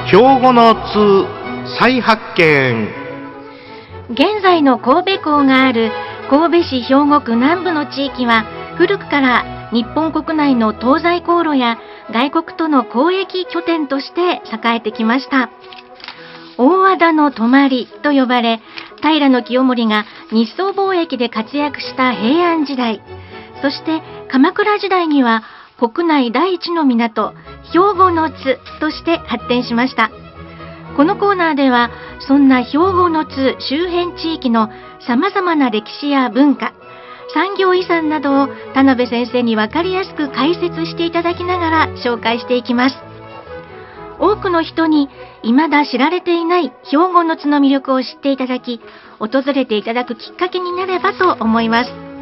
兵庫の津再発見。 現在の神戸港がある神戸市兵庫区南部の地域は、古くから日本国内の東西航路や外国との交易拠点として栄えてきました。大和田の泊と呼ばれ、平清盛が日宋貿易で活躍した平安時代、そして鎌倉時代には国内第一の港、兵庫の津として発展しました。このコーナーでは、そんな兵庫の津周辺地域のさまざまな歴史や文化、産業遺産などを田辺先生に分かりやすく解説していただきながら紹介していきます。多くの人に未だ知られていない兵庫の津の魅力を知っていただき、訪れていただくきっかけになればと思います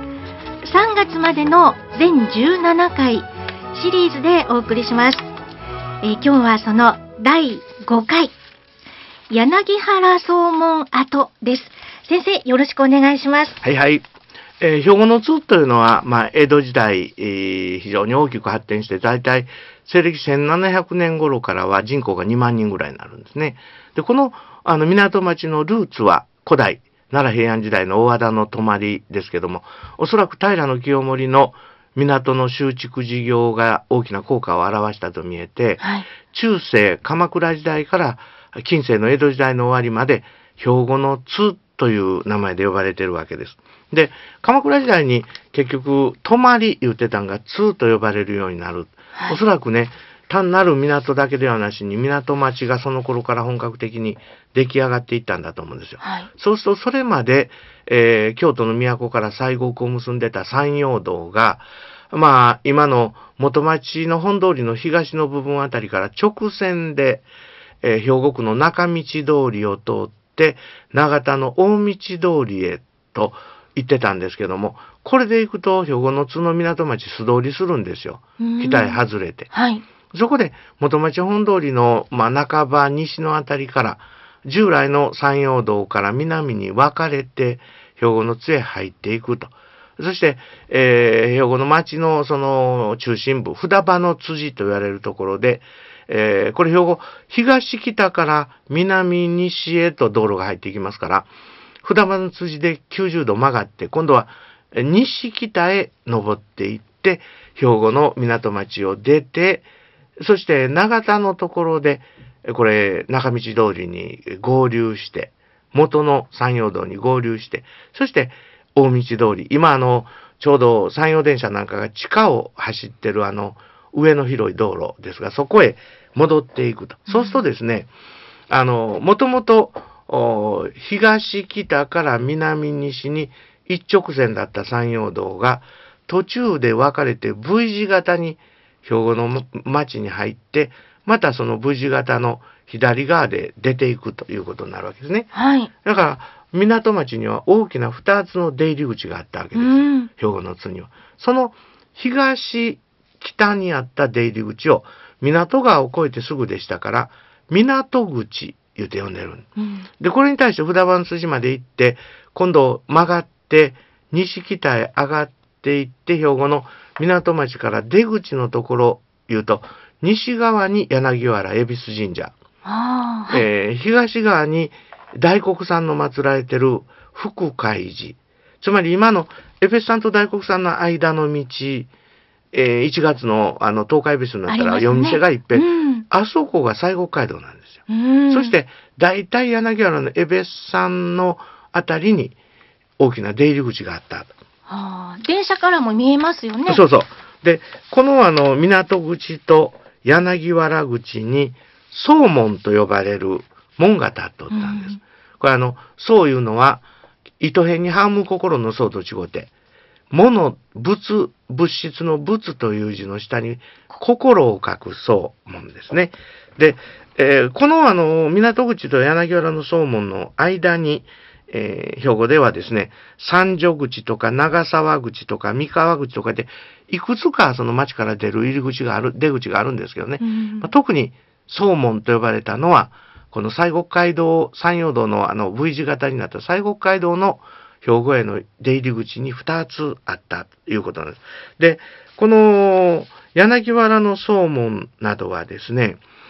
。3月までの全17回シリーズでお送りします。今日はその第5回、柳原総門跡です。先生、よろしくお願いします。 はいはい。兵庫の津というのは、江戸時代、非常に大きく発展して、だいたい西暦1700年頃からは人口が2万人ぐらいになるんですね。で、この、港町のルーツは古代、奈良平安時代の大和田の泊ですけども、おそらく平清盛の港の修築事業が大きな効果を表したと見えて、 はい、 中世鎌倉時代から近世の江戸時代の終わりまで兵庫の津という名前で呼ばれているわけです。で、鎌倉時代に結局泊言ってたんが津と呼ばれるようになる。 はい、 おそらくね、単なる港だけではなしに港町がその頃から本格的に出来上がっていったんだと思うんですよ。 はい、 そうするとそれまで、京都の都から西国を結んでた山陽道が、今の元町の本通りの東の部分あたりから直線で、兵庫区の中道通りを通って長田の大道通りへと行ってたんですけども、これで行くと兵庫の津の港町素通りするんですよ。北へ外れて。 はい、 そこで元町本通りの、半ば西のあたりから従来の山陽道から南に分かれて兵庫の津へ入っていくと。そして、兵庫の町のその中心部、札場の辻と言われるところで、これ兵庫東北から南西へと道路が入っていきますから、札場の辻で90度曲がって、今度は西北へ登っていって、兵庫の港町を出て、そして長田のところで、これ中道通りに合流して、元の山陽道に合流して、そして大道通り、今ちょうど山陽電車なんかが地下を走ってる上の広い道路ですが、そこへ戻っていくと。そうするとですね、もともと東北から南西に一直線だった山陽道が途中で分かれて V 字型に兵庫の町に入って、またその V 字型の左側で出ていくということになるわけですね。 はい。 だから港町には大きな2つの出入り口があったわけです。兵庫の津には。その東北にあった出入り口を港川を越えてすぐでしたから、港口言うて呼んでる。で、これに対して札場の筋まで行って、今度曲がって西北へ上がっていって、兵庫の港町から出口のところ言うと、西側に柳原恵比寿神社、東側に大黒さんの祀られてる福海寺、つまり今のエフェスさんと大黒さんの間の道、1月の東海ベスになったら夜店がいっぺん、あそこが西国街道なんですよ。そして大体柳原のエベスさんのあたりに大きな出入り口があった。 電車からも見えますよね。 そうそう。で、この港口と柳原口に総門と呼ばれる門が立っとったんです。これ総いうのは糸辺にはむ心の総と違うて、物質の物という字の下に心を書く総門ですね。で、この港口と柳原の総門の間に、兵庫ではですね、三条口とか長沢口とか三河口とかで、いくつかその町から出る出口があるんですけどね。特に総門と呼ばれたのは、この西国街道、山陽道のV 字型になった西国街道の兵庫への出入り口に2つあったということなんです。で、この柳原の総門などはですね、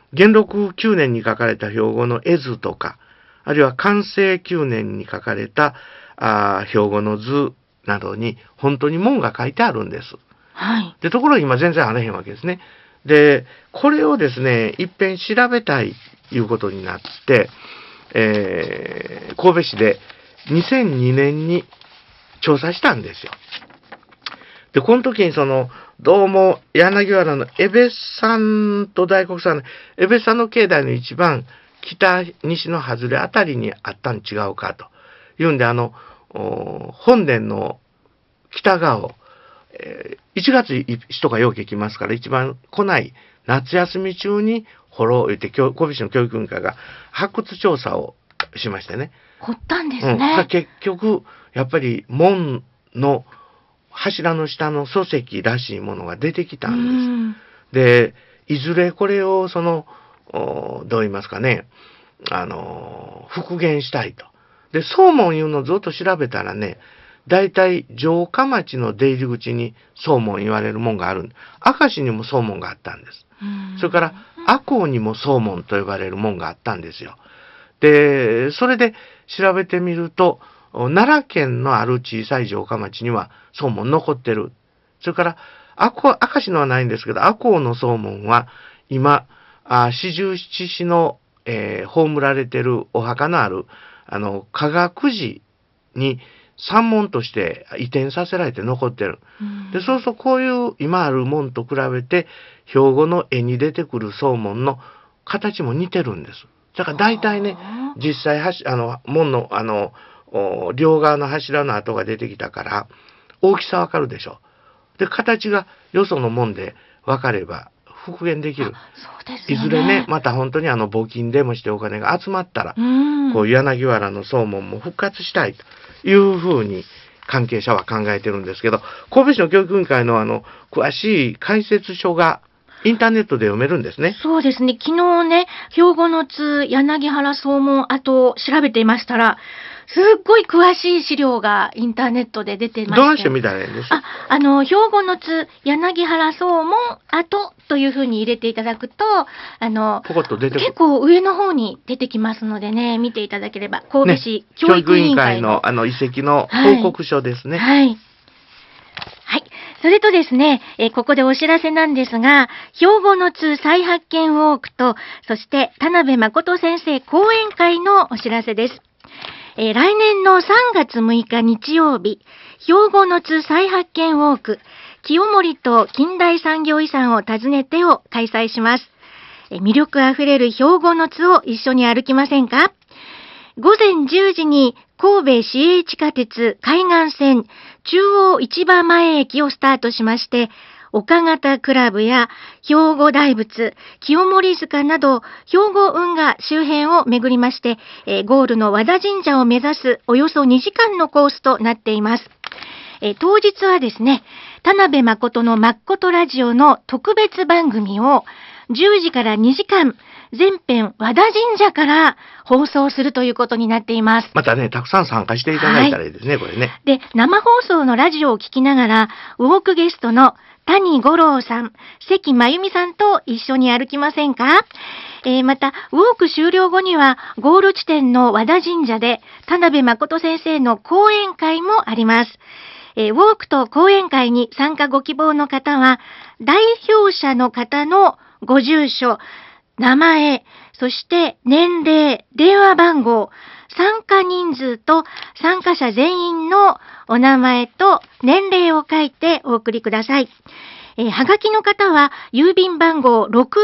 元禄9年に書かれた兵庫の絵図とか、あるいは寛政9年に書かれた兵庫の図などに本当に文が書いてあるんです。 はい。 で、ところが今全然あれへんわけですね。で、これをですね、一遍調べたいということになって、神戸市で2002年に調査したんですよ。で、この時にどうも柳原の江部山と大黒山の江部山の境内の一番北西の外れあたりにあったん違うかというんで、本殿の北側を、1月人がよく行きますから、一番来ない夏休み中に掘ろう言って、神戸市の教育委員会が発掘調査をしましてね。 掘ったんですね。 結局、やっぱり門の柱の下の礎石らしいものが出てきたんです。で、いずれこれをどう言いますかね、復元したいと。で、総門いうのをずっと調べたらね、大体城下町の出入り口に総門言われるもんがある。明石にも総門があったんです。それから赤穂にも総門と呼ばれるもんがあったんですよ。で、それで調べてみると、奈良県のある小さい城下町には総門残ってる。それから明石のはないんですけど、赤穂の総門は今、四十七士の、葬られてるお墓のある、加賀久寺に山門として移転させられて残ってる。で、そうするとこういう今ある門と比べて、兵庫の絵に出てくる総門の形も似てるんです。だから大体ね、実際門の両側の柱の跡が出てきたから、大きさわかるでしょ。で、形がよその門で分かれば復元できる。 そうですね。 いずれね、また本当に募金でもしてお金が集まったら、こう柳原の総門も復活したいというふうに関係者は考えてるんですけど、神戸市の教育委員会の詳しい解説書がインターネットで読めるんですね。 そうですね。昨日ね、兵庫の津柳原総門跡を調べていましたら、すっごい詳しい資料がインターネットで出てまして。 どうしてみたらいいんですか？ 兵庫の津柳原総門跡というふうに入れていただくと、 ポコッと出てくる。 結構上の方に出てきますのでね、見ていただければ、神戸市教教育委員育委員会会の、 の遺跡の報告書ですね。 はい。はい。それとですね、ここでお知らせなんですが、兵庫の津再発見ウォークと、そして田辺誠先生講演会のお知らせです。来年の3月6日日曜日、兵庫の津再発見ウォーク、清盛と近代産業遺産を訪ねてを開催します。魅力あふれる兵庫の津を一緒に歩きませんか？午前10時に神戸市営地下鉄海岸線中央市場前駅をスタートしまして、岡方クラブや兵庫大仏、清盛塚など兵庫運河周辺を巡りまして、ゴールの和田神社を目指すおよそ2時間のコースとなっています。当日はですね、田辺誠のまっことラジオの特別番組を10時から2時間、全編和田神社から放送するということになっています。 またね、たくさん参加していただいたらいいですね、これね。 で、生放送のラジオを聞きながら、ウォークゲストの谷五郎さん、関真由美さんと一緒に歩きませんか？また、ウォーク終了後には、ゴール地点の和田神社で、田辺誠先生の講演会もあります。ウォークと講演会に参加ご希望の方は、代表者の方のご住所、名前、そして年齢、電話番号、参加人数と参加者全員のお名前と年齢を書いてお送りください。はがきの方は郵便番号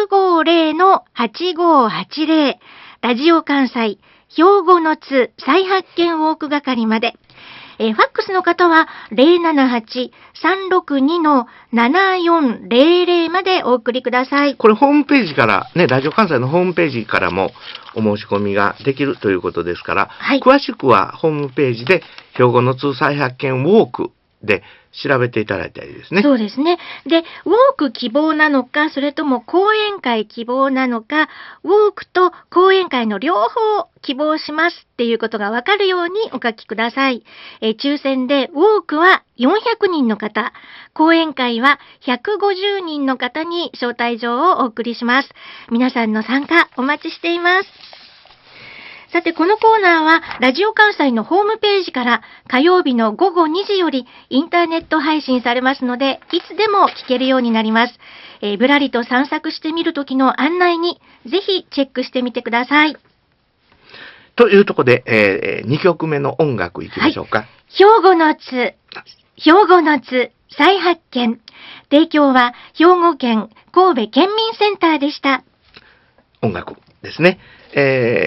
650-8580 ラジオ関西兵庫の津再発見ウォーク係まで。ファックスの方は 078-362-7400 までお送りください。 これホームページからね、ラジオ関西のホームページからもお申し込みができるということですから、 はい、 詳しくはホームページで兵庫の津再発見ウォークで調べていただいたらいいですね。 そうですね。で、ウォーク希望なのか、それとも講演会希望なのか、ウォークと講演会の両方希望しますっていうことがわかるようにお書きください。抽選でウォークは400人の方、講演会は150人の方に招待状をお送りします。皆さんの参加お待ちしています。さて、このコーナーは、ラジオ関西のホームページから火曜日の午後2時よりインターネット配信されますので、いつでも聞けるようになります。ぶらりと散策してみるときの案内に、ぜひチェックしてみてください。 というところで、2曲目の音楽いきましょうか。 兵庫の津再発見。提供は兵庫県神戸県民センターでした。 音楽ですね。